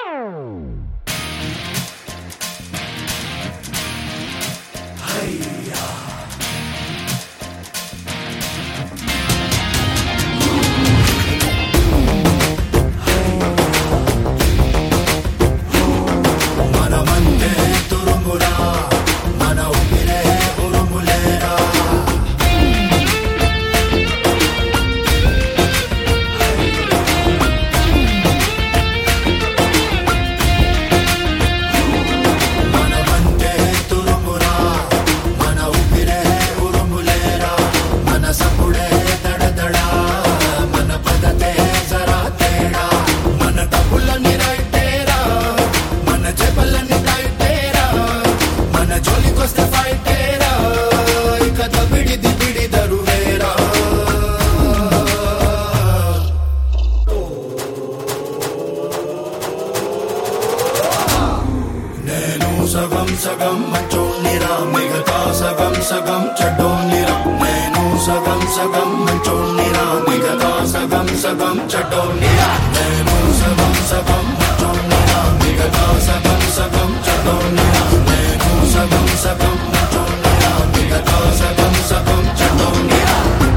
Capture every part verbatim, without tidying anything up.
సగం సగం మంచోన్నిరా మిగతా సగం సగం చెడ్డోన్నిరా నేను సగం సగం మంచోన్నిరా మిగతా సగం సగం చెడ్డోన్నిరా నేను సగం సగం మంచోన్నిరా మిగతా సగం సగం చెడ్డోన్నిరా నేను సగం సగం మంచోన్నిరా మిగతా సగం సగం చెడ్డోన్నిరా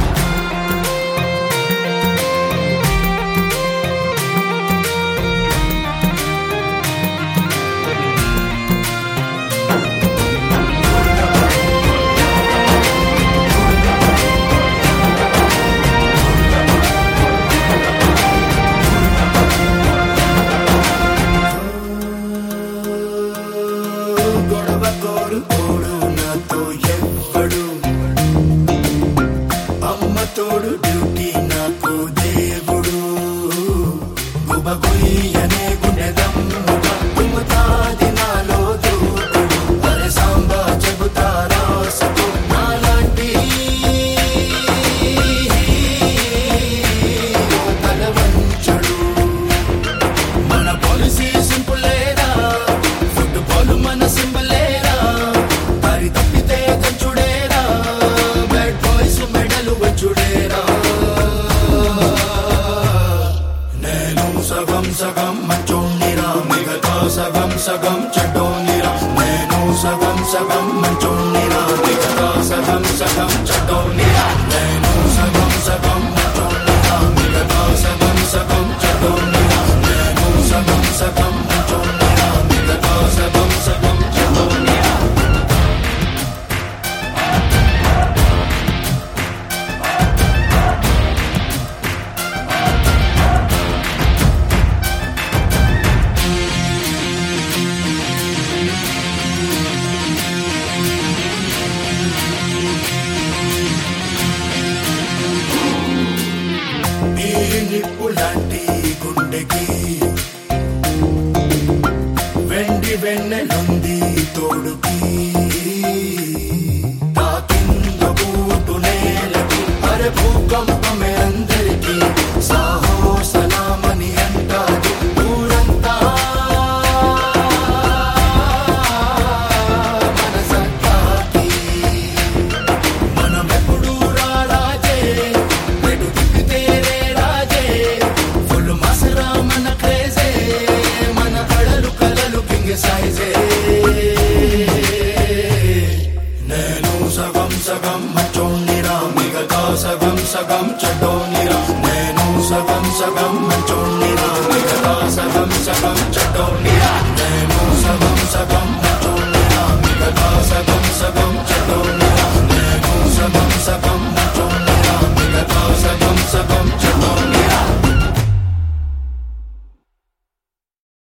తోడు డ్యూటీ నాకు దేవుడు గుబగుయ్యనే గుండెదమ్ము తుమ్ముతాది నాలో దూకుడు అరే సాంబా చెబుతారా సతో నాలాంటి తలవంచుడు మన పాలసీ సింపులేరా ఫుట్బాల్ మన సింబలేరా దారి తప్పితే దంచుడేరా బ్యాడ్ బాయ్స్ మెడలు వచ్చుడేరా నేను సగం సగం మంచోన్నిరా మిగతా సగం సగం చెడ్డోన్నిరా నేను సగం సగం మంచోన్నిరా మిగతా సగం సగం చెడ్డోన్నిరా నేను సగం సగం మంచోన్నిరా మిగతా సగం సగం చెడ్డోన్నిరా నేను సగం సగం మంచోన్నిరా మిగతా సగం సగం చెడ్డోన్నిరా నిప్పులాంటి గుండెకి వెండి వెన్నెలుంది తోడుకి తాకింద బూటు నేలకి అరే భూకంపమే అందరికి సాహో సలామని అంటారు ఊరంతా మన సత్తాకి మనమెప్పుడు రారాజే వెడు తిప్పితే మన క్రేజే మన కళలు కలలు కింగ్ సైజే నేను సగం సగం మంచోన్నిరా మిగతా సగం సగం చెడ్డో